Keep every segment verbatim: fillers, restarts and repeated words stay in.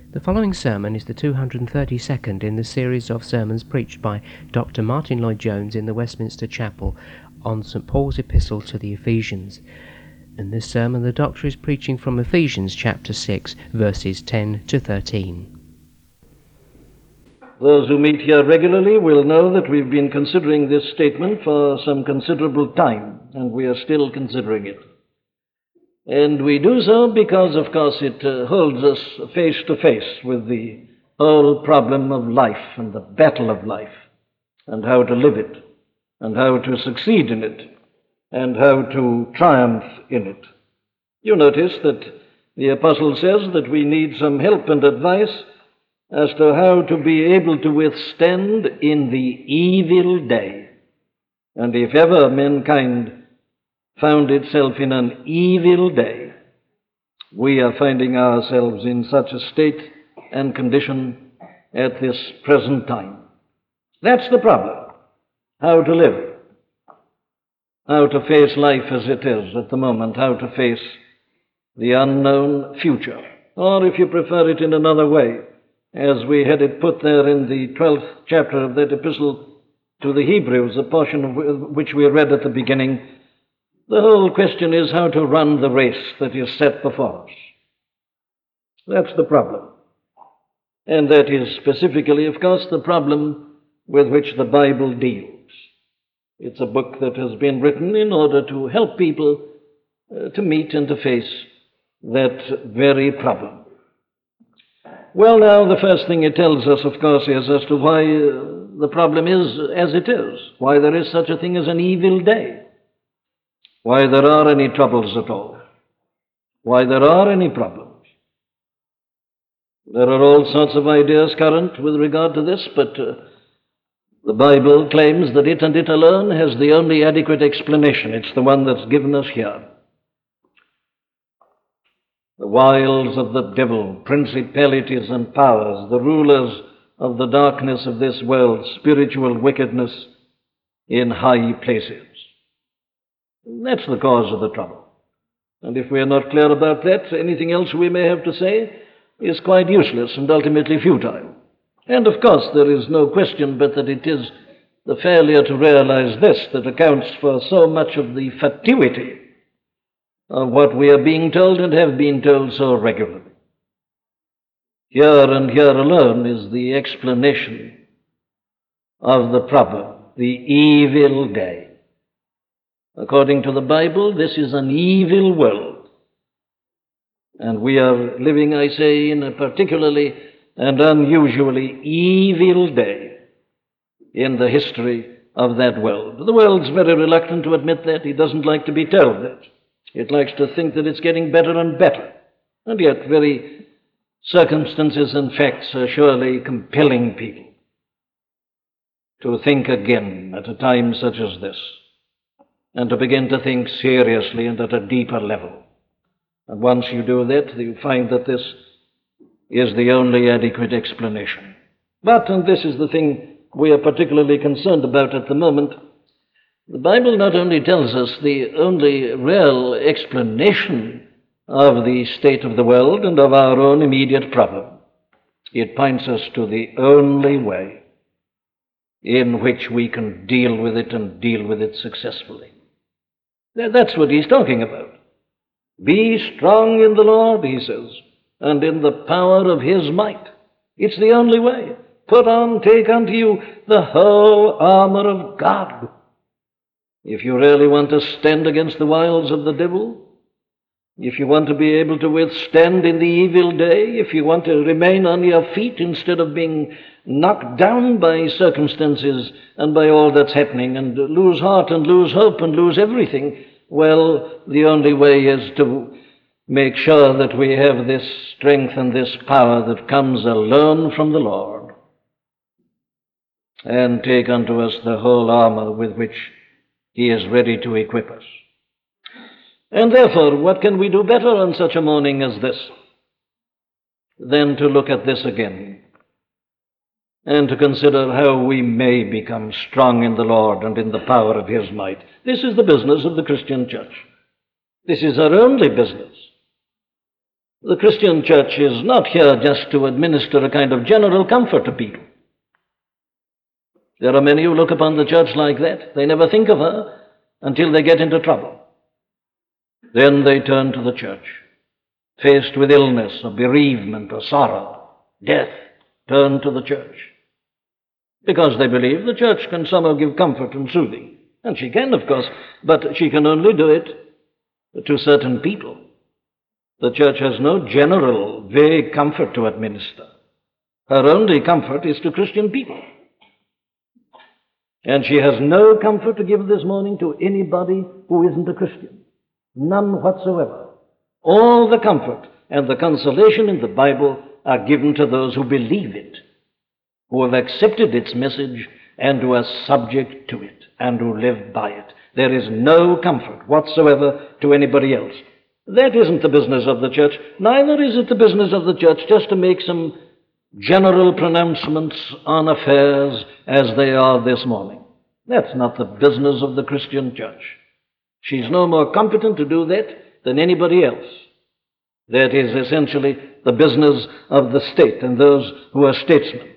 The following sermon is the two hundred thirty-second in the series of sermons preached by Doctor Martin Lloyd-Jones in the Westminster Chapel on Saint Paul's Epistle to the Ephesians. In this sermon, the Doctor is preaching from Ephesians chapter six, verses ten to thirteen. Those who meet here regularly will know that we've been considering this statement for some considerable time, and we are still considering it. And we do so because, of course, it uh, holds us face to face with the whole problem of life and the battle of life, and how to live it, and how to succeed in it, and how to triumph in it. You notice that the Apostle says that we need some help and advice as to how to be able to withstand in the evil day. And if ever mankind found itself in an evil day, we are finding ourselves in such a state and condition at this present time. That's the problem. How to live. How to face life as it is at the moment. How to face the unknown future. Or if you prefer it in another way, as we had it put there in the twelfth chapter of that epistle to the Hebrews, a portion of which we read at the beginning, the whole question is how to run the race that is set before us. That's the problem. And that is specifically, of course, the problem with which the Bible deals. It's a book that has been written in order to help people uh, to meet and to face that very problem. Well, now, the first thing it tells us, of course, is as to why uh, the problem is as it is, why there is such a thing as an evil day. Why there are any troubles at all, why there are any problems. There are all sorts of ideas current with regard to this, but uh, the Bible claims that it and it alone has the only adequate explanation. It's the one that's given us here. The wiles of the devil, principalities and powers, the rulers of the darkness of this world, spiritual wickedness in high places. That's the cause of the trouble. And if we are not clear about that, anything else we may have to say is quite useless and ultimately futile. And of course, there is no question but that it is the failure to realize this that accounts for so much of the fatuity of what we are being told and have been told so regularly. Here and here alone is the explanation of the problem, the evil day. According to the Bible, this is an evil world. And we are living, I say, in a particularly and unusually evil day in the history of that world. The world's very reluctant to admit that. It doesn't like to be told that. It likes to think that it's getting better and better. And yet, very circumstances and facts are surely compelling people to think again at a time such as this, and to begin to think seriously and at a deeper level. And once you do that, you find that this is the only adequate explanation. But, and this is the thing we are particularly concerned about at the moment, the Bible not only tells us the only real explanation of the state of the world and of our own immediate problem, it points us to the only way in which we can deal with it and deal with it successfully. That's what he's talking about. Be strong in the Lord, he says, and in the power of his might. It's the only way. Put on, take unto you the whole armor of God. If you really want to stand against the wiles of the devil, if you want to be able to withstand in the evil day, if you want to remain on your feet instead of being knocked down by circumstances and by all that's happening, and lose heart and lose hope and lose everything, well, the only way is to make sure that we have this strength and this power that comes alone from the Lord, and take unto us the whole armor with which he is ready to equip us. And therefore, what can we do better on such a morning as this than to look at this again and to consider how we may become strong in the Lord and in the power of his might? This is the business of the Christian church. This is our only business. The Christian church is not here just to administer a kind of general comfort to people. There are many who look upon the church like that. They never think of her until they get into trouble. Then they turn to the church. Faced with illness or bereavement or sorrow, death, turn to the church. Because they believe the church can somehow give comfort and soothing. And she can, of course, but she can only do it to certain people. The church has no general, vague comfort to administer. Her only comfort is to Christian people. And she has no comfort to give this morning to anybody who isn't a Christian. None whatsoever. All the comfort and the consolation in the Bible are given to those who believe it, who have accepted its message and who are subject to it and who live by it. There is no comfort whatsoever to anybody else. That isn't the business of the church. Neither is it the business of the church just to make some general pronouncements on affairs as they are this morning. That's not the business of the Christian church. She's no more competent to do that than anybody else. That is essentially the business of the state and those who are statesmen.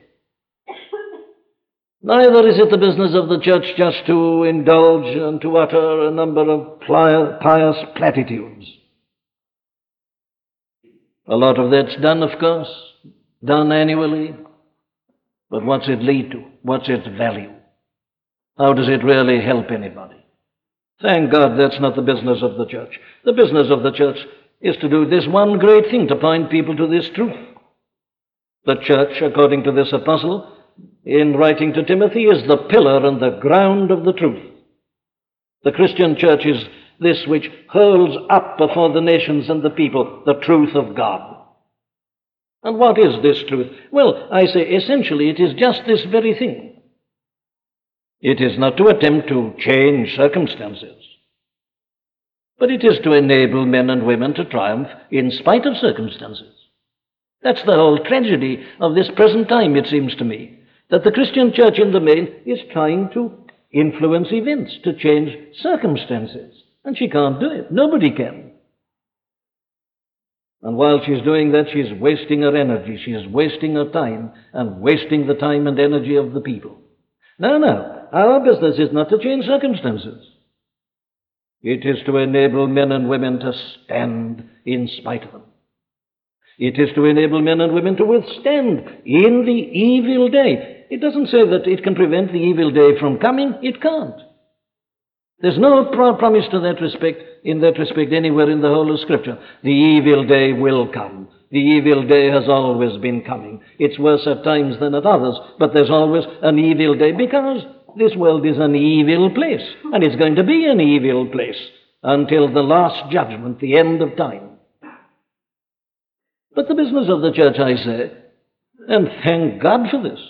Neither is it the business of the church just to indulge and to utter a number of pious platitudes. A lot of that's done, of course, done annually. But what's it lead to? What's its value? How does it really help anybody? Thank God that's not the business of the church. The business of the church is to do this one great thing, to point people to this truth. The church, according to this apostle, in writing to Timothy, is the pillar and the ground of the truth. The Christian church is this which holds up before the nations and the people the truth of God. And what is this truth? Well, I say essentially it is just this very thing. It is not to attempt to change circumstances, but it is to enable men and women to triumph in spite of circumstances. That's the whole tragedy of this present time, it seems to me, that the Christian church in the main is trying to influence events, to change circumstances. And she can't do it. Nobody can. And while she's doing that, she's wasting her energy. She's wasting her time and wasting the time and energy of the people. No, no. Our business is not to change circumstances. It is to enable men and women to stand in spite of them. It is to enable men and women to withstand in the evil day. It doesn't say that it can prevent the evil day from coming. It can't. There's no pro- promise to that respect, in that respect anywhere in the whole of Scripture. The evil day will come. The evil day has always been coming. It's worse at times than at others, but there's always an evil day because this world is an evil place, and it's going to be an evil place until the last judgment, the end of time. But the business of the church, I say, and thank God for this,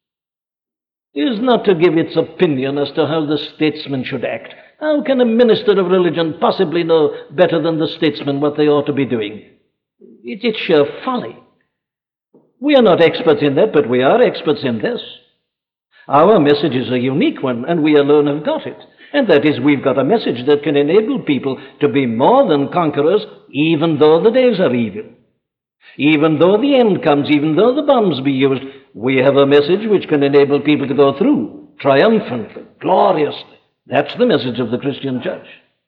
is not to give its opinion as to how the statesman should act. How can a minister of religion possibly know better than the statesman what they ought to be doing? It, it's sheer folly. We are not experts in that, but we are experts in this. Our message is a unique one, and we alone have got it. And that is, we've got a message that can enable people to be more than conquerors, even though the days are evil. Even though the end comes, even though the bombs be used, we have a message which can enable people to go through triumphantly, gloriously. That's the message of the Christian church.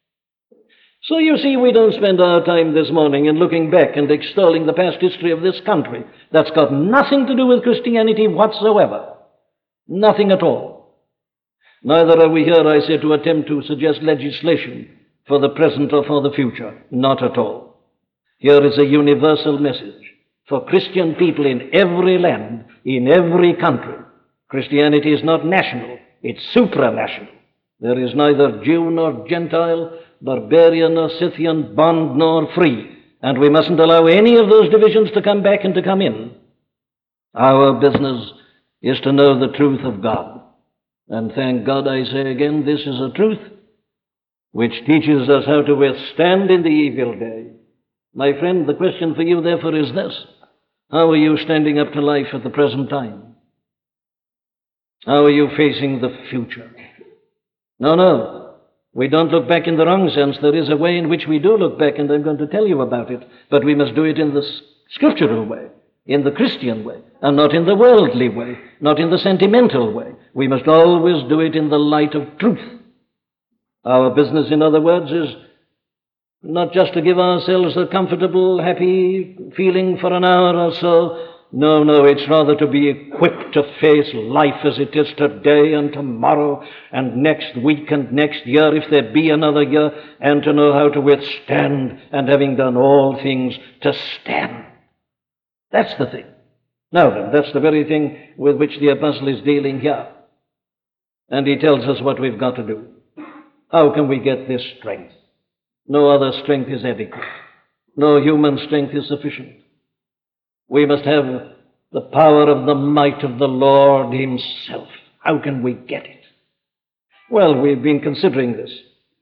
So you see, we don't spend our time this morning in looking back and extolling the past history of this country. That's got nothing to do with Christianity whatsoever. Nothing at all. Neither are we here, I say, to attempt to suggest legislation for the present or for the future. Not at all. Here is a universal message for Christian people in every land, in every country. Christianity is not national, it's supranational. There is neither Jew nor Gentile, barbarian nor Scythian, bond nor free, and we mustn't allow any of those divisions to come back and to come in. Our business is to know the truth of God. And thank God, I say again, this is a truth which teaches us how to withstand in the evil day. My friend, the question for you, therefore, is this. How are you standing up to life at the present time? How are you facing the future? No, no. We don't look back in the wrong sense. There is a way in which we do look back, and I'm going to tell you about it. But we must do it in the scriptural way, in the Christian way, and not in the worldly way, not in the sentimental way. We must always do it in the light of truth. Our business, in other words, is not just to give ourselves a comfortable, happy feeling for an hour or so. No, no, it's rather to be equipped to face life as it is today and tomorrow and next week and next year, if there be another year, and to know how to withstand, and having done all things, to stand. That's the thing. Now then, that's the very thing with which the apostle is dealing here. And he tells us what we've got to do. How can we get this strength? No other strength is adequate. No human strength is sufficient. We must have the power of the might of the Lord himself. How can we get it? Well, we've been considering this.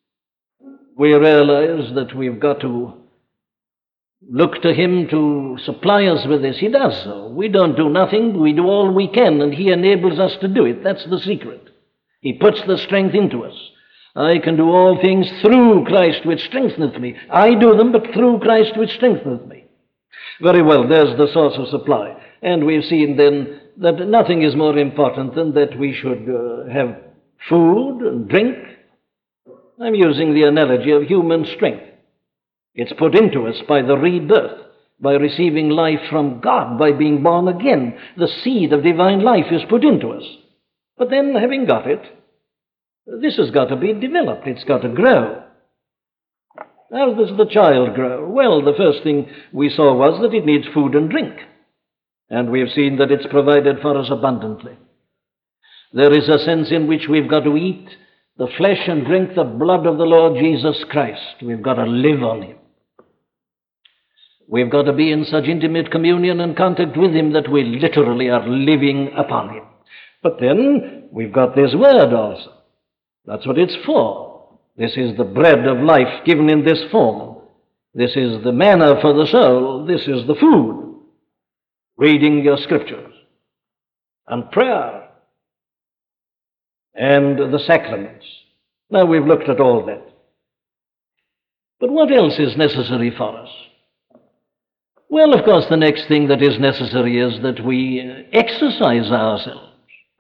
We realize that we've got to look to him to supply us with this. He does so. We don't do nothing. We do all we can, and he enables us to do it. That's the secret. He puts the strength into us. I can do all things through Christ which strengtheneth me. I do them, but through Christ which strengtheneth me. Very well, there's the source of supply. And we've seen then that nothing is more important than that we should uh, have food and drink. I'm using the analogy of human strength. It's put into us by the rebirth, by receiving life from God, by being born again. The seed of divine life is put into us. But then, having got it, this has got to be developed. It's got to grow. How does the child grow? Well, the first thing we saw was that it needs food and drink. And we've seen that it's provided for us abundantly. There is a sense in which we've got to eat the flesh and drink the blood of the Lord Jesus Christ. We've got to live on him. We've got to be in such intimate communion and contact with him that we literally are living upon him. But then we've got this word also. That's what it's for. This is the bread of life given in this form. This is the manna for the soul. This is the food. Reading your scriptures and prayer and the sacraments. Now we've looked at all that. But what else is necessary for us? Well, of course, the next thing that is necessary is that we exercise ourselves.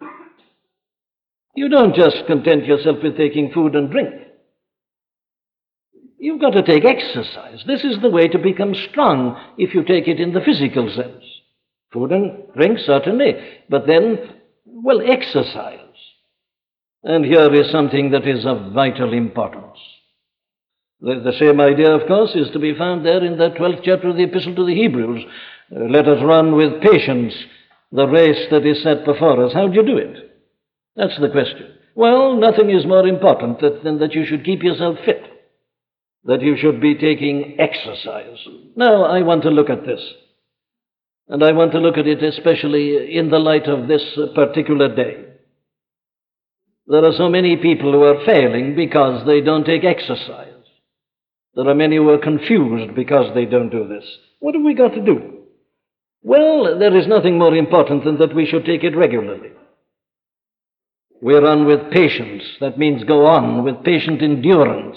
You don't just content yourself with taking food and drink. You've got to take exercise. This is the way to become strong if you take it in the physical sense. Food and drink, certainly, but then, well, exercise. And here is something that is of vital importance. The, the same idea, of course, is to be found there in the twelfth chapter of the Epistle to the Hebrews. Uh, let us run with patience the race that is set before us. How do you do it? That's the question. Well, nothing is more important that, than that you should keep yourself fit, that you should be taking exercise. Now, I want to look at this. And I want to look at it especially in the light of this particular day. There are so many people who are failing because they don't take exercise. There are many who are confused because they don't do this. What have we got to do? Well, there is nothing more important than that we should take it regularly. We run with patience. That means go on with patient endurance.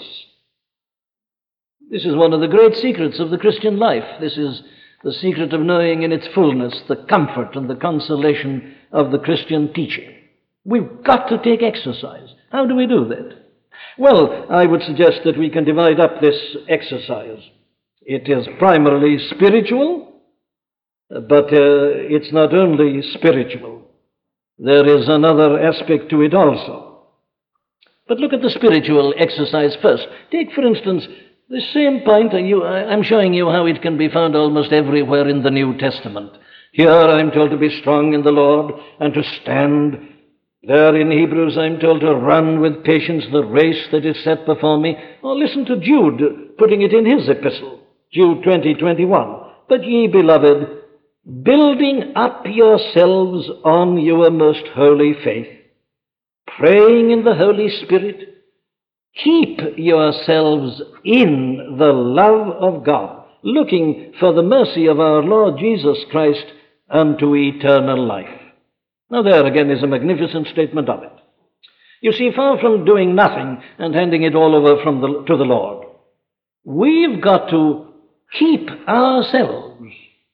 This is one of the great secrets of the Christian life. This is the secret of knowing in its fullness the comfort and the consolation of the Christian teaching. We've got to take exercise. How do we do that? Well, I would suggest that we can divide up this exercise. It is primarily spiritual, but uh, it's not only spiritual. There is another aspect to it also. But look at the spiritual exercise first. Take, for instance, the same point. You, I'm showing you how it can be found almost everywhere in the New Testament. Here I'm told to be strong in the Lord and to stand. There in Hebrews I'm told to run with patience the race that is set before me. Oh, listen to Jude putting it in his epistle, Jude twenty, twenty-one. But ye, beloved, building up yourselves on your most holy faith, praying in the Holy Spirit, keep yourselves in the love of God, looking for the mercy of our Lord Jesus Christ unto eternal life. Now there again is a magnificent statement of it. You see, far from doing nothing and handing it all over from the, to the Lord, we've got to keep ourselves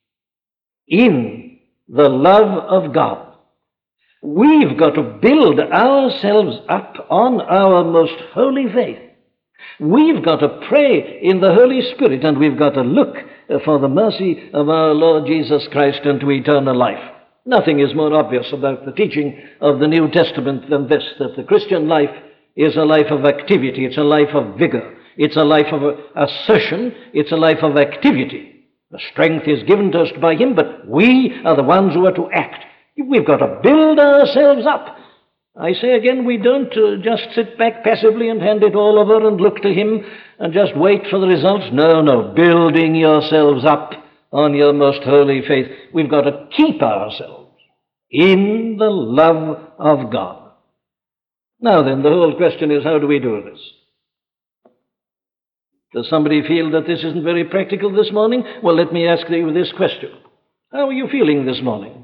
in the love of God. We've got to build ourselves up on our most holy faith. We've got to pray in the Holy Spirit, and we've got to look for the mercy of our Lord Jesus Christ unto eternal life. Nothing is more obvious about the teaching of the New Testament than this, that the Christian life is a life of activity, it's a life of vigor, it's a life of assertion, it's a life of activity. The strength is given to us by Him, but we are the ones who are to act. We've got to build ourselves up. I say again, we don't uh, just sit back passively and hand it all over and look to Him and just wait for the results. No, no, building yourselves up on your most holy faith. We've got to keep ourselves in the love of God. Now then, the whole question is, how do we do this? Does somebody feel that this isn't very practical this morning? Well, let me ask you this question. How are you feeling this morning?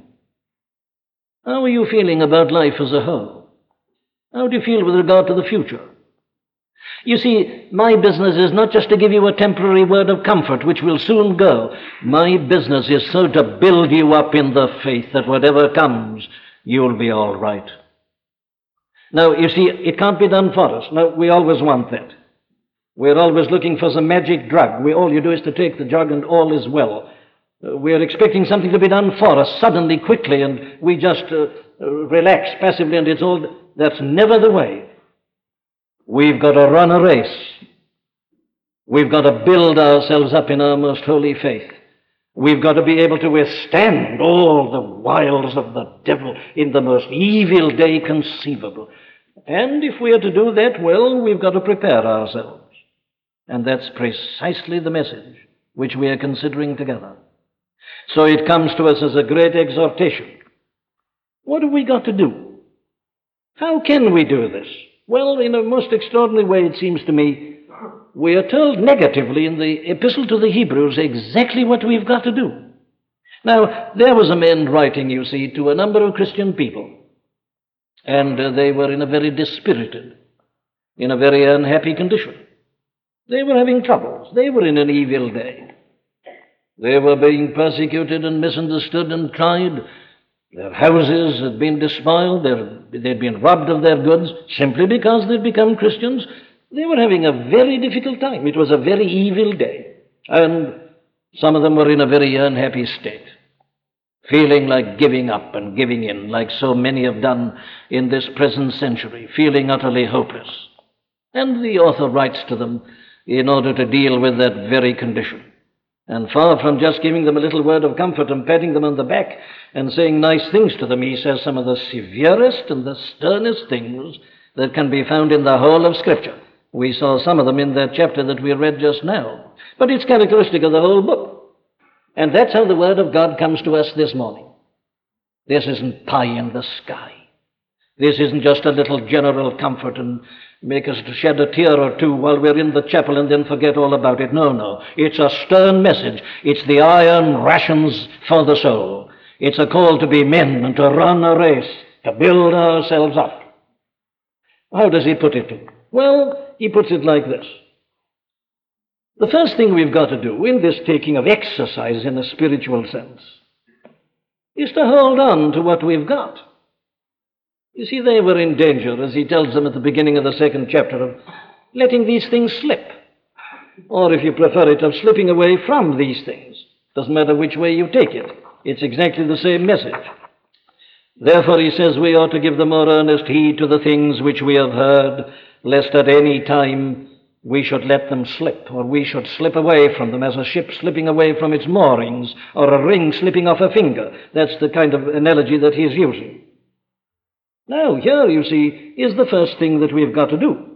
How are you feeling about life as a whole? How do you feel with regard to the future? You see, my business is not just to give you a temporary word of comfort, which will soon go. My business is so to build you up in the faith that whatever comes, you'll be all right. Now, you see, it can't be done for us. Now, we always want that. We're always looking for some magic drug. We, all you do is to take the drug and all is well. Uh, we're expecting something to be done for us suddenly, quickly, and we just uh, uh, relax passively, and it's all... That's never the way. We've got to run a race. We've got to build ourselves up in our most holy faith. We've got to be able to withstand all the wiles of the devil in the most evil day conceivable. And if we are to do that, well, we've got to prepare ourselves. And that's precisely the message which we are considering together. So it comes to us as a great exhortation. What have we got to do? How can we do this? Well, in a most extraordinary way, it seems to me, we are told negatively in the Epistle to the Hebrews exactly what we've got to do. Now, there was a man writing, you see, to a number of Christian people, and uh, they were in a very dispirited, in a very unhappy condition. They were having troubles. They were in an evil day. They were being persecuted and misunderstood and tried. Their houses had been despoiled. They'd been robbed of their goods simply because they'd become Christians. They were having a very difficult time. It was a very evil day. And some of them were in a very unhappy state, feeling like giving up and giving in, like so many have done in this present century, feeling utterly hopeless. And the author writes to them in order to deal with that very condition. And far from just giving them a little word of comfort and patting them on the back and saying nice things to them, he says some of the severest and the sternest things that can be found in the whole of Scripture. We saw some of them in that chapter that we read just now. But it's characteristic of the whole book. And that's how the Word of God comes to us this morning. This isn't pie in the sky. This isn't just a little general comfort and make us shed a tear or two while we're in the chapel and then forget all about it. No, no. It's a stern message. It's the iron rations for the soul. It's a call to be men and to run a race, to build ourselves up. How does he put it? Well, he puts it like this. The first thing we've got to do in this taking of exercise in a spiritual sense is to hold on to what we've got. You see, they were in danger, as he tells them at the beginning of the second chapter, of letting these things slip. Or, if you prefer it, of slipping away from these things. Doesn't matter which way you take it. It's exactly the same message. Therefore, he says, we ought to give the more earnest heed to the things which we have heard, lest at any time we should let them slip, or we should slip away from them as a ship slipping away from its moorings, or a ring slipping off a finger. That's the kind of analogy that he's using. Now, here, you see, is the first thing that we've got to do.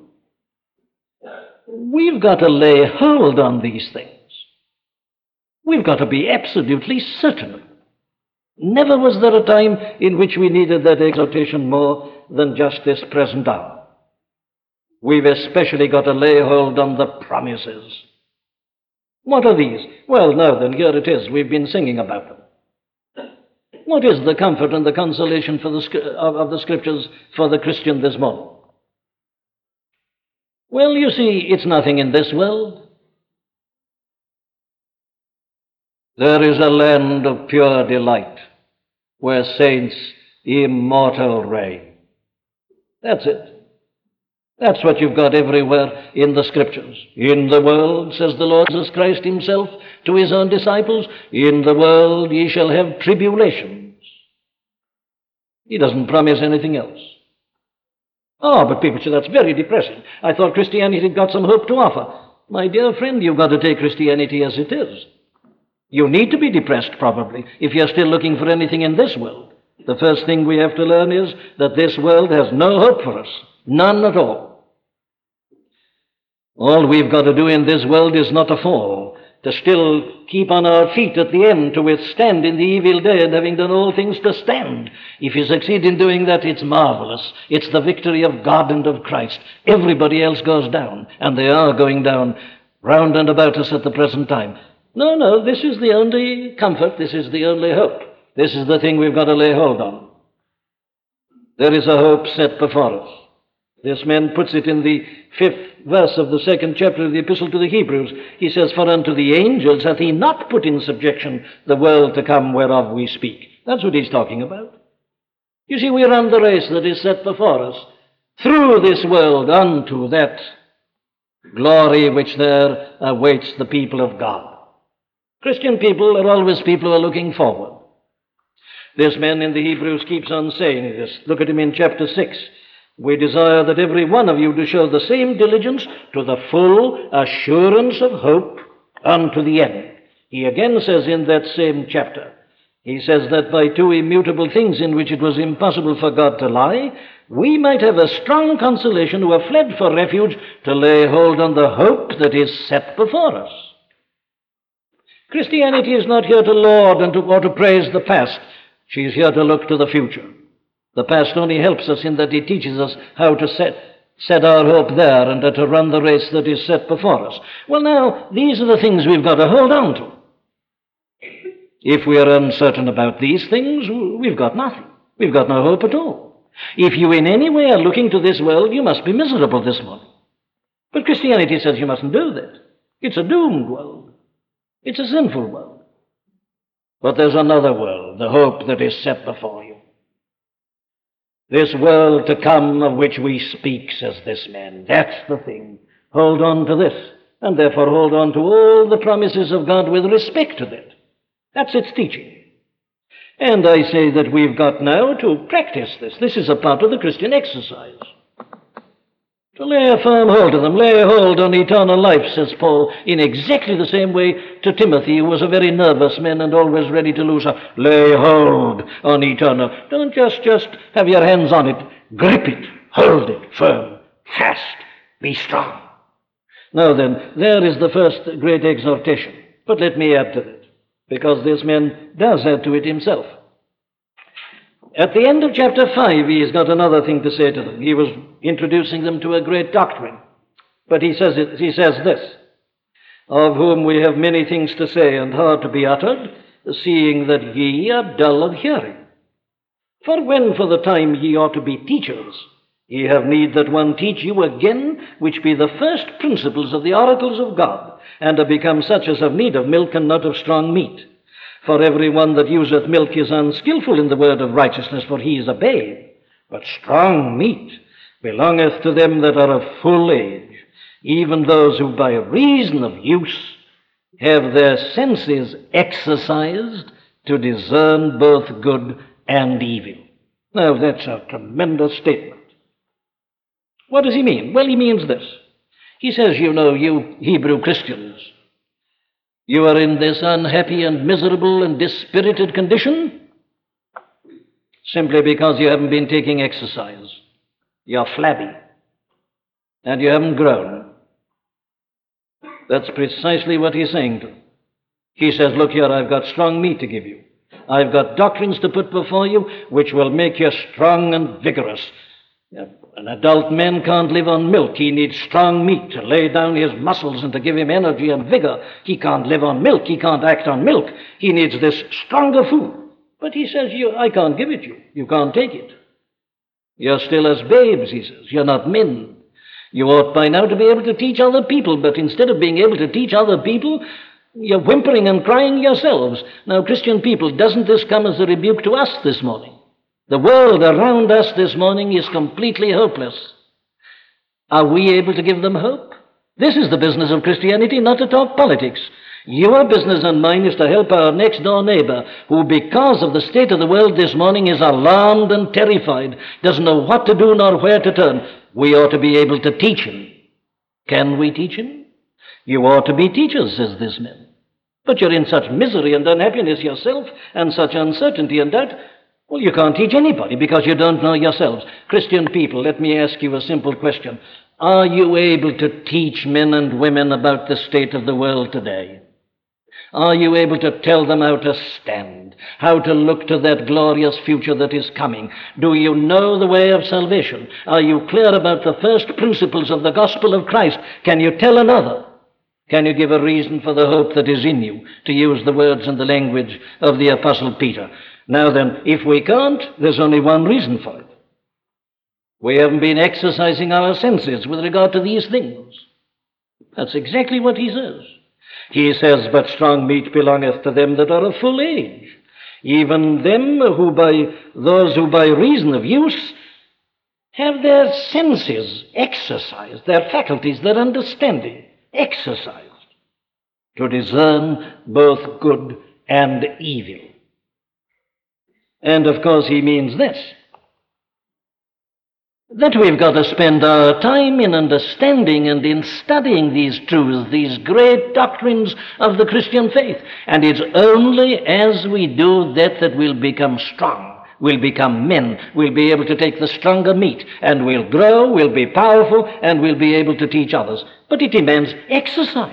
We've got to lay hold on these things. We've got to be absolutely certain. Never was there a time in which we needed that exhortation more than just this present hour. We've especially got to lay hold on the promises. What are these? Well, now then, here it is. We've been singing about them. What is the comfort and the consolation for the, of the Scriptures for the Christian this morning? Well, you see, it's nothing in this world. There is a land of pure delight where saints immortal reign. That's it. That's what you've got everywhere in the Scriptures. In the world, says the Lord Jesus Christ himself to his own disciples, in the world ye shall have tribulations. He doesn't promise anything else. Oh, but people say, that's very depressing. I thought Christianity had got some hope to offer. My dear friend, you've got to take Christianity as it is. You need to be depressed, probably, if you're still looking for anything in this world. The first thing we have to learn is that this world has no hope for us. None at all. All we've got to do in this world is not to fall, to still keep on our feet at the end, to withstand in the evil day, and having done all things to stand. If you succeed in doing that, it's marvelous. It's the victory of God and of Christ. Everybody else goes down, and they are going down round and about us at the present time. No, no, this is the only comfort, this is the only hope. This is the thing we've got to lay hold on. There is a hope set before us. This man puts it in the fifth verse of the second chapter of the Epistle to the Hebrews. He says, for unto the angels hath he not put in subjection the world to come whereof we speak. That's what he's talking about. You see, we run the race that is set before us through this world unto that glory which there awaits the people of God. Christian people are always people who are looking forward. This man in the Hebrews keeps on saying this. Look at him in chapter six. We desire that every one of you do show the same diligence to the full assurance of hope unto the end. He again says in that same chapter, he says that by two immutable things in which it was impossible for God to lie, we might have a strong consolation who have fled for refuge to lay hold on the hope that is set before us. Christianity is not here to laud and to, or to praise the past. She is here to look to the future. The past only helps us in that it teaches us how to set, set our hope there and to run the race that is set before us. Well, now, these are the things we've got to hold on to. If we are uncertain about these things, we've got nothing. We've got no hope at all. If you in any way are looking to this world, you must be miserable this morning. But Christianity says you mustn't do that. It's a doomed world. It's a sinful world. But there's another world, the hope that is set before you. This world to come of which we speak, says this man. That's the thing. Hold on to this, and therefore hold on to all the promises of God with respect to that. That's its teaching. And I say that we've got now to practice this. This is a part of the Christian exercise. To lay a firm hold of them, lay hold on eternal life, says Paul, in exactly the same way to Timothy, who was a very nervous man and always ready to lose her. Lay hold on eternal. Don't just, just have your hands on it. Grip it. Hold it firm. Fast. Be strong. Now then, there is the first great exhortation. But let me add to it, because this man does add to it himself. At the end of chapter five, he's got another thing to say to them. He was introducing them to a great doctrine. But he says, it, he says this, of whom we have many things to say and hard to be uttered, seeing that ye are dull of hearing. For when for the time ye ought to be teachers, ye have need that one teach you again, which be the first principles of the oracles of God, and are become such as have need of milk and not of strong meat. For every one that useth milk is unskillful in the word of righteousness, for he is a babe. But strong meat belongeth to them that are of full age, even those who by reason of use have their senses exercised to discern both good and evil. Now, that's a tremendous statement. What does he mean? Well, he means this. He says, you know, you Hebrew Christians, you are in this unhappy and miserable and dispirited condition simply because you haven't been taking exercise. You're flabby, and you haven't grown. That's precisely what he's saying to them. He says, look here, I've got strong meat to give you. I've got doctrines to put before you which will make you strong and vigorous. An adult man can't live on milk. He needs strong meat to lay down his muscles and to give him energy and vigor. He can't live on milk. He can't act on milk. He needs this stronger food. But he says, you, I can't give it you. You can't take it. You're still as babes, he says. You're not men. You ought by now to be able to teach other people, but instead of being able to teach other people, you're whimpering and crying yourselves. Now, Christian people, doesn't this come as a rebuke to us this morning? The world around us this morning is completely hopeless. Are we able to give them hope? This is the business of Christianity, not to talk politics. Your business and mine is to help our next-door neighbor, who, because of the state of the world this morning, is alarmed and terrified, doesn't know what to do nor where to turn. We ought to be able to teach him. Can we teach him? You ought to be teachers, says this man. But you're in such misery and unhappiness yourself, and such uncertainty and doubt. Well, you can't teach anybody because you don't know yourselves. Christian people, let me ask you a simple question. Are you able to teach men and women about the state of the world today? Are you able to tell them how to stand, how to look to that glorious future that is coming? Do you know the way of salvation? Are you clear about the first principles of the gospel of Christ? Can you tell another? Can you give a reason for the hope that is in you, to use the words and the language of the Apostle Peter? Now then, if we can't, there's only one reason for it. We haven't been exercising our senses with regard to these things. That's exactly what he says. He says, but strong meat belongeth to them that are of full age, even them who by, those who by reason of use have their senses exercised, their faculties, their understanding exercised, to discern both good and evil. And of course he means this, that we've got to spend our time in understanding and in studying these truths, these great doctrines of the Christian faith. And it's only as we do that that we'll become strong, we'll become men, we'll be able to take the stronger meat, and we'll grow, we'll be powerful, and we'll be able to teach others. But it demands exercise.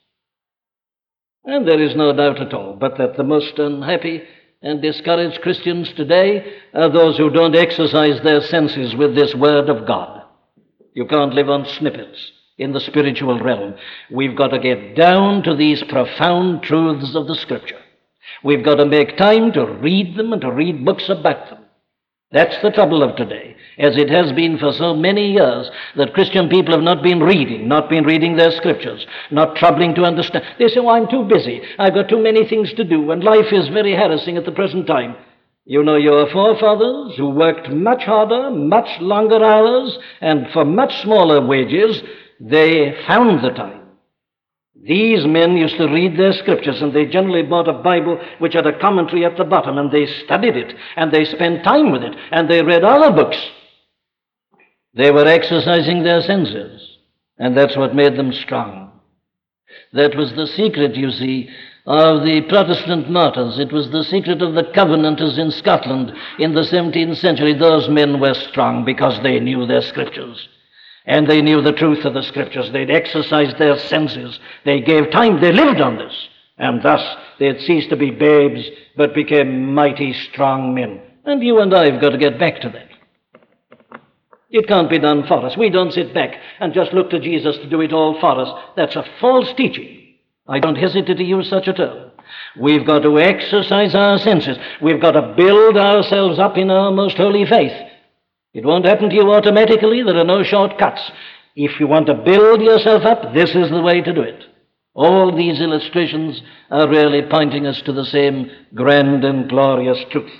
And there is no doubt at all but that the most unhappy and discouraged Christians today are those who don't exercise their senses with this Word of God. You can't live on snippets in the spiritual realm. We've got to get down to these profound truths of the Scripture. We've got to make time to read them and to read books about them. That's the trouble of today, as it has been for so many years, that Christian people have not been reading, not been reading their Scriptures, not troubling to understand. They say, oh, I'm too busy, I've got too many things to do, and life is very harassing at the present time. You know, your forefathers, who worked much harder, much longer hours, and for much smaller wages, they found the time. These men used to read their Scriptures, and they generally bought a Bible which had a commentary at the bottom, and they studied it, and they spent time with it, and they read other books. They were exercising their senses, and that's what made them strong. That was the secret, you see, of the Protestant martyrs. It was the secret of the Covenanters in Scotland in the seventeenth century. Those men were strong because they knew their Scriptures. And they knew the truth of the Scriptures. They'd exercised their senses. They gave time. They lived on this. And thus they had ceased to be babes, but became mighty, strong men. And you and I have got to get back to that. It can't be done for us. We don't sit back and just look to Jesus to do it all for us. That's a false teaching. I don't hesitate to use such a term. We've got to exercise our senses. We've got to build ourselves up in our most holy faith. It won't happen to you automatically. There are no shortcuts. If you want to build yourself up, this is the way to do it. All these illustrations are really pointing us to the same grand and glorious truth.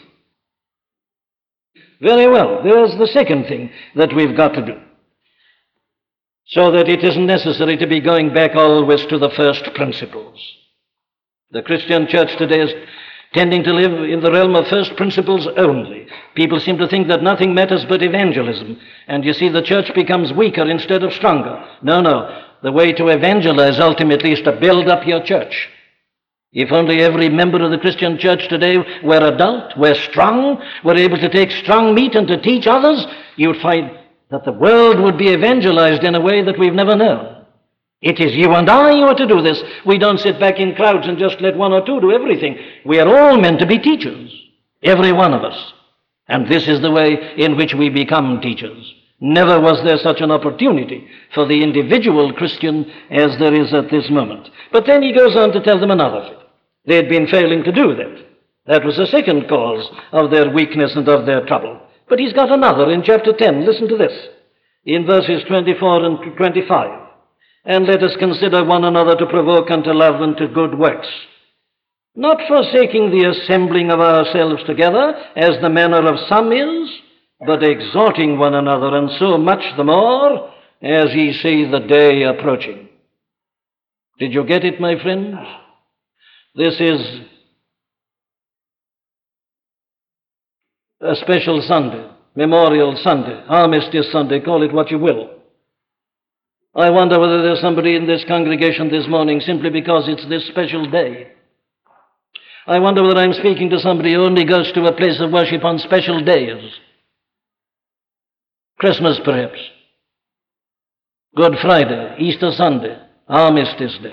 Very well, there's the second thing that we've got to do, so that it isn't necessary to be going back always to the first principles. The Christian church today is tending to live in the realm of first principles only. People seem to think that nothing matters but evangelism, and you see the church becomes weaker instead of stronger. No, no. The way to evangelize ultimately is to build up your church. If only every member of the Christian church today were adult, were strong, were able to take strong meat and to teach others, you'd find that the world would be evangelized in a way that we've never known. It is you and I who are to do this. We don't sit back in crowds and just let one or two do everything. We are all meant to be teachers, every one of us. And this is the way in which we become teachers. Never was there such an opportunity for the individual Christian as there is at this moment. But then he goes on to tell them another thing. They had been failing to do that. That was the second cause of their weakness and of their trouble. But he's got another in chapter ten. Listen to this. in verses twenty-four and twenty-five. And let us consider one another to provoke unto love and to good works, not forsaking the assembling of ourselves together, as the manner of some is, but exhorting one another, and so much the more, as ye see the day approaching. Did you get it, my friends? This is a special Sunday, Memorial Sunday, Armistice Sunday, call it what you will. I wonder whether there's somebody in this congregation this morning simply because it's this special day. I wonder whether I'm speaking to somebody who only goes to a place of worship on special days. Christmas, perhaps. Good Friday, Easter Sunday, Armistice Day.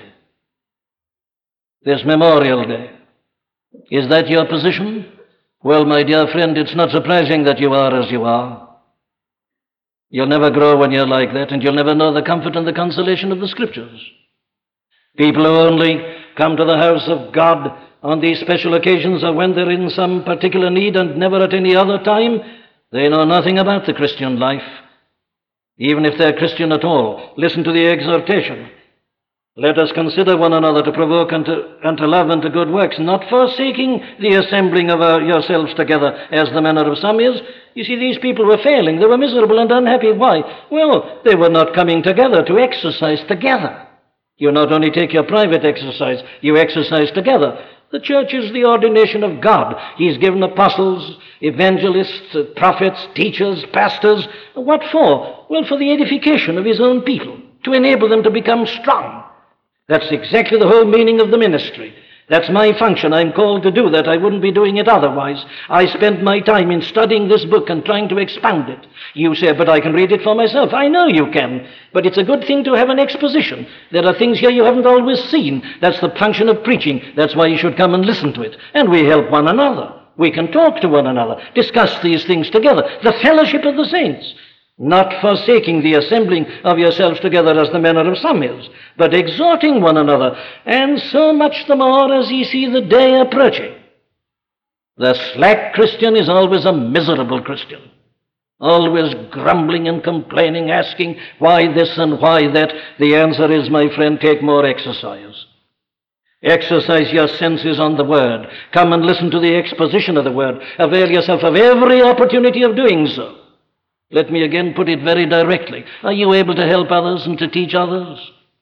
This Memorial Day. Is that your position? Well, my dear friend, it's not surprising that you are as you are. You'll never grow when you're like that, and you'll never know the comfort and the consolation of the Scriptures. People who only come to the house of God on these special occasions or when they're in some particular need and never at any other time, they know nothing about the Christian life. Even if they're Christian at all, listen to the exhortation. Let us consider one another to provoke unto, unto love and to good works, not forsaking the assembling of our, yourselves together, as the manner of some is. You see, these people were failing. They were miserable and unhappy. Why? Well, they were not coming together to exercise together. You not only take your private exercise, you exercise together. The church is the ordination of God. He's given apostles, evangelists, prophets, teachers, pastors. What for? Well, for the edification of his own people, to enable them to become strong. That's exactly the whole meaning of the ministry. That's my function. I'm called to do that. I wouldn't be doing it otherwise. I spend my time in studying this book and trying to expound it. You say, but I can read it for myself. I know you can, but it's a good thing to have an exposition. There are things here you haven't always seen. That's the function of preaching. That's why you should come and listen to it. And we help one another. We can talk to one another, discuss these things together. The fellowship of the saints. Not forsaking the assembling of yourselves together as the manner of some is, but exhorting one another, and so much the more as ye see the day approaching. The slack Christian is always a miserable Christian, always grumbling and complaining, asking why this and why that. The answer is, my friend, take more exercise. Exercise your senses on the Word. Come and listen to the exposition of the Word. Avail yourself of every opportunity of doing so. Let me again put it very directly. Are you able to help others and to teach others?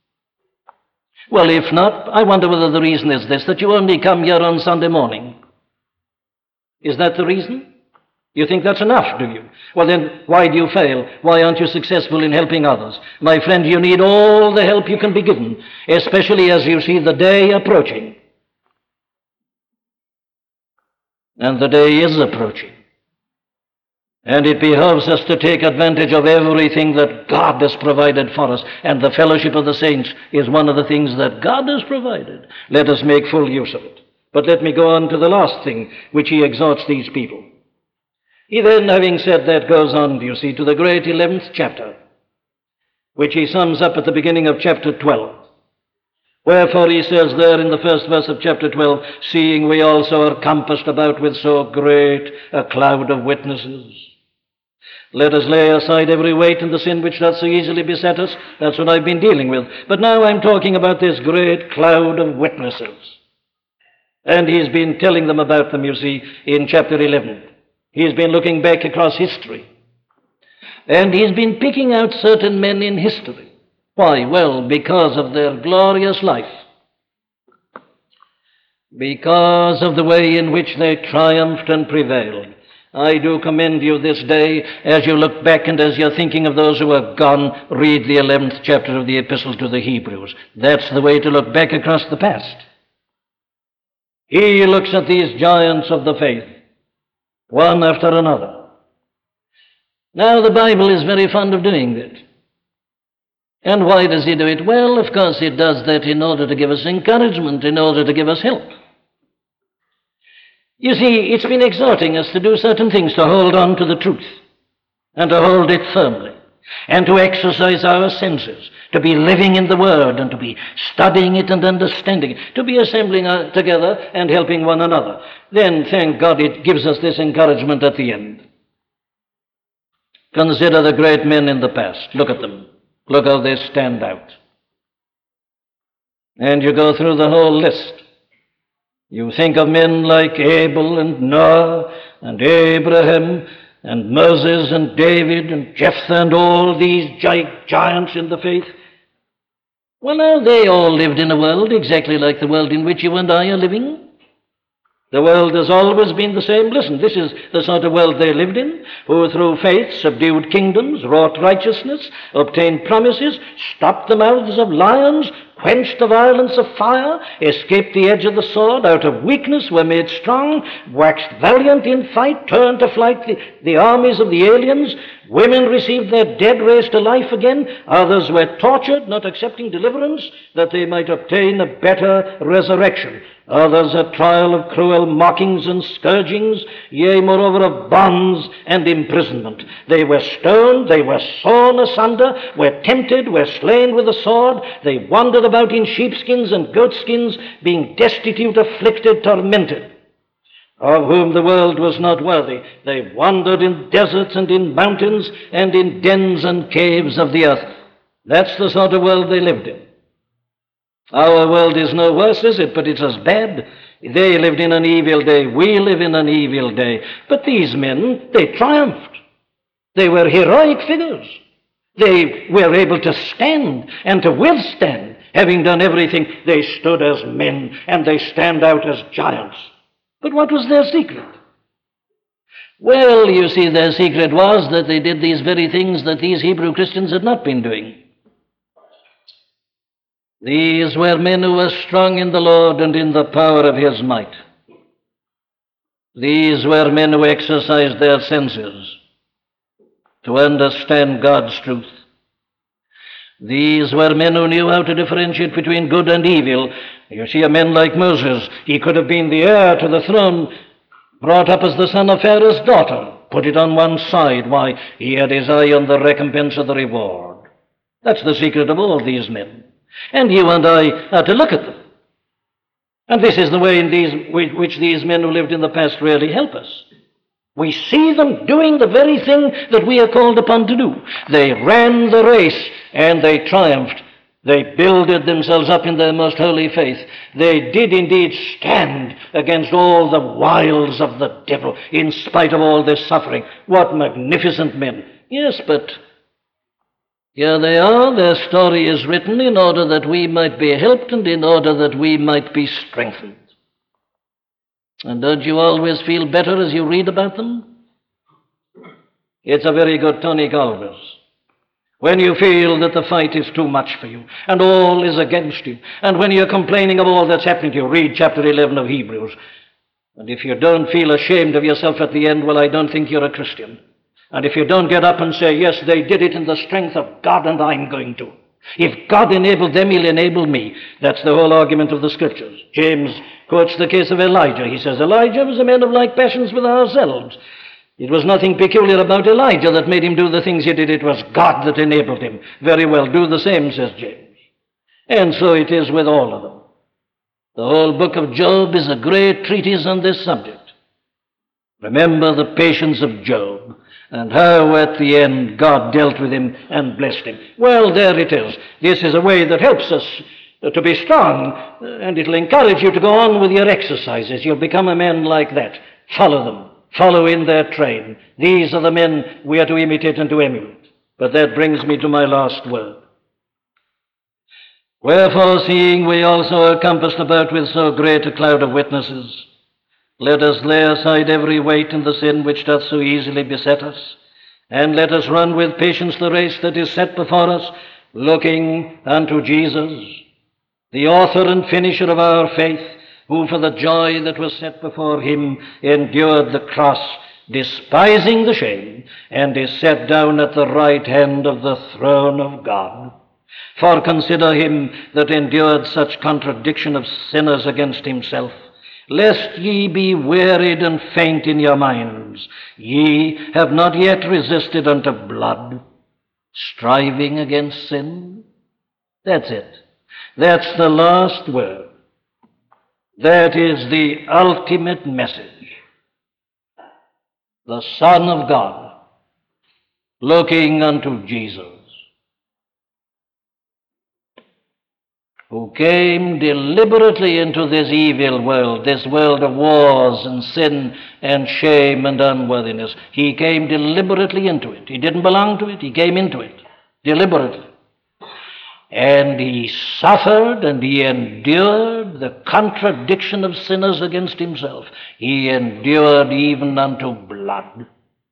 Well, if not, I wonder whether the reason is this, that you only come here on Sunday morning. Is that the reason? You think that's enough, do you? Well, then, why do you fail? Why aren't you successful in helping others? My friend, you need all the help you can be given, especially as you see the day approaching. And the day is approaching. And it behoves us to take advantage of everything that God has provided for us. And the fellowship of the saints is one of the things that God has provided. Let us make full use of it. But let me go on to the last thing which he exhorts these people. He then, having said that, goes on, you see, to the great eleventh chapter, which he sums up at the beginning of chapter twelve. Wherefore he says there in the first verse of chapter twelve, seeing we also are compassed about with so great a cloud of witnesses. Let us lay aside every weight and the sin which doth so easily beset us. That's what I've been dealing with. But now I'm talking about this great cloud of witnesses. And he's been telling them about them, you see, in chapter eleven. He's been looking back across history. And he's been picking out certain men in history. Why? Well, because of their glorious life. Because of the way in which they triumphed and prevailed. I do commend you this day, as you look back and as you're thinking of those who are gone, read the eleventh chapter of the Epistle to the Hebrews. That's the way to look back across the past. He looks at these giants of the faith, one after another. Now, the Bible is very fond of doing that. And why does he do it? Well, of course, it does that in order to give us encouragement, in order to give us help. You see, it's been exhorting us to do certain things, to hold on to the truth, and to hold it firmly, and to exercise our senses, to be living in the Word, and to be studying it and understanding it, to be assembling together and helping one another. Then, thank God, it gives us this encouragement at the end. Consider the great men in the past. Look at them. Look how they stand out. And you go through the whole list. You think of men like Abel and Noah and Abraham and Moses and David and Jephthah and all these gi- giants in the faith. Well, now, they all lived in a world exactly like the world in which you and I are living. The world has always been the same. Listen, this is the sort of world they lived in, who through faith subdued kingdoms, wrought righteousness, obtained promises, stopped the mouths of lions, quenched the violence of fire, escaped the edge of the sword, out of weakness were made strong, waxed valiant in fight, turned to flight the, the armies of the aliens. Women received their dead raised to life again. Others were tortured, not accepting deliverance, that they might obtain a better resurrection. Others a trial of cruel mockings and scourgings, yea, moreover, of bonds and imprisonment. They were stoned, they were sawn asunder, were tempted, were slain with the sword. They wandered about in sheepskins and goatskins, being destitute, afflicted, tormented, of whom the world was not worthy. They wandered in deserts and in mountains and in dens and caves of the earth. That's the sort of world they lived in. Our world is no worse, is it? But it's as bad. They lived in an evil day. We live in an evil day. But these men, they triumphed. They were heroic figures. They were able to stand and to withstand. Having done everything, they stood as men, and they stand out as giants. But what was their secret? Well, you see, their secret was that they did these very things that these Hebrew Christians had not been doing. These were men who were strong in the Lord and in the power of his might. These were men who exercised their senses to understand God's truth. These were men who knew how to differentiate between good and evil. You see, a man like Moses, he could have been the heir to the throne, brought up as the son of Pharaoh's daughter, put it on one side. Why, he had his eye on the recompense of the reward. That's the secret of all these men. And you and I are to look at them. And this is the way in these, which these men who lived in the past really help us. We see them doing the very thing that we are called upon to do. They ran the race and they triumphed. They builded themselves up in their most holy faith. They did indeed stand against all the wiles of the devil in spite of all this suffering. What magnificent men. Yes, but here they are. Their story is written in order that we might be helped and in order that we might be strengthened. And don't you always feel better as you read about them? It's a very good tonic always. When you feel that the fight is too much for you and all is against you, and when you're complaining of all that's happening to you, read chapter eleven of Hebrews. And if you don't feel ashamed of yourself at the end, well, I don't think you're a Christian. And if you don't get up and say, yes, they did it in the strength of God and I'm going to. If God enabled them, he'll enable me. That's the whole argument of the Scriptures. James quotes the case of Elijah. He says, Elijah was a man of like passions with ourselves. It was nothing peculiar about Elijah that made him do the things he did. It was God that enabled him. Very well, do the same, says James. And so it is with all of them. The whole book of Job is a great treatise on this subject. Remember the patience of Job and how at the end God dealt with him and blessed him. Well, there it is. This is a way that helps us to be strong, and it'll encourage you to go on with your exercises. You'll become a man like that. Follow them. Follow in their train. These are the men we are to imitate and to emulate. But that brings me to my last word. Wherefore, seeing we also are compassed about with so great a cloud of witnesses, let us lay aside every weight and the sin which doth so easily beset us, and let us run with patience the race that is set before us, looking unto Jesus, the author and finisher of our faith, who for the joy that was set before him endured the cross, despising the shame, and is set down at the right hand of the throne of God. For consider him that endured such contradiction of sinners against himself, lest ye be wearied and faint in your minds. Ye have not yet resisted unto blood, striving against sin. That's it. That's the last word. That is the ultimate message. The Son of God looking unto Jesus, who came deliberately into this evil world, this world of wars and sin and shame and unworthiness. He came deliberately into it. He didn't belong to it. He came into it deliberately. And he suffered and he endured the contradiction of sinners against himself. He endured even unto blood.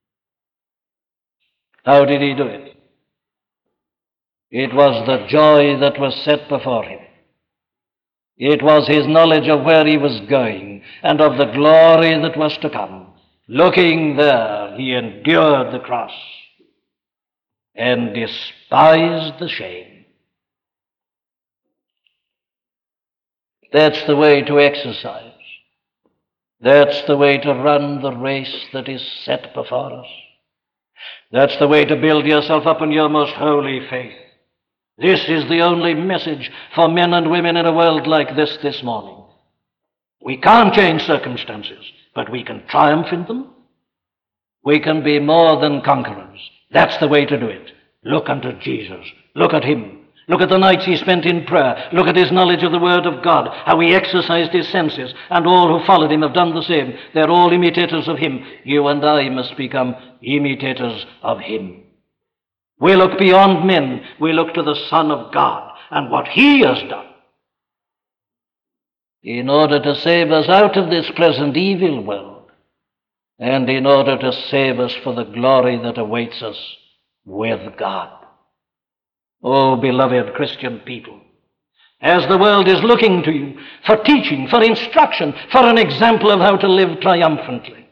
How did he do it? It was the joy that was set before him. It was his knowledge of where he was going and of the glory that was to come. Looking there, he endured the cross and despised the shame. That's the way to exercise. That's the way to run the race that is set before us. That's the way to build yourself up in your most holy faith. This is the only message for men and women in a world like this this morning. We can't change circumstances, but we can triumph in them. We can be more than conquerors. That's the way to do it. Look unto Jesus. Look at him. Look at the nights he spent in prayer. Look at his knowledge of the Word of God, how he exercised his senses, and all who followed him have done the same. They're all imitators of him. You and I must become imitators of him. We look beyond men. We look to the Son of God and what he has done in order to save us out of this present evil world and in order to save us for the glory that awaits us with God. Oh, beloved Christian people, as the world is looking to you for teaching, for instruction, for an example of how to live triumphantly,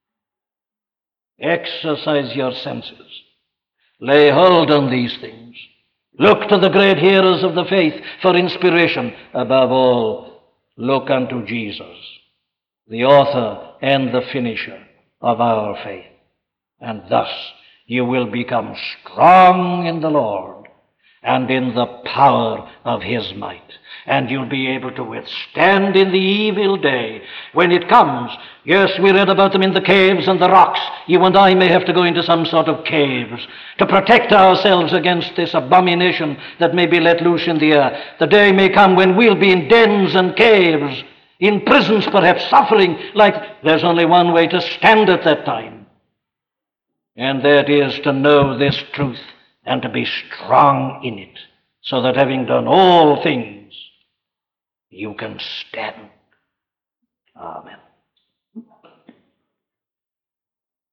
exercise your senses. Lay hold on these things. Look to the great heroes of the faith for inspiration. Above all, look unto Jesus, the author and the finisher of our faith. And thus you will become strong in the Lord and in the power of his might. And you'll be able to withstand in the evil day when it comes. Yes, we read about them in the caves and the rocks. You and I may have to go into some sort of caves to protect ourselves against this abomination that may be let loose in the air. The day may come when we'll be in dens and caves, in prisons perhaps, suffering like there's only one way to stand at that time. And that is to know this truth and to be strong in it, so that having done all things, you can stand. Amen.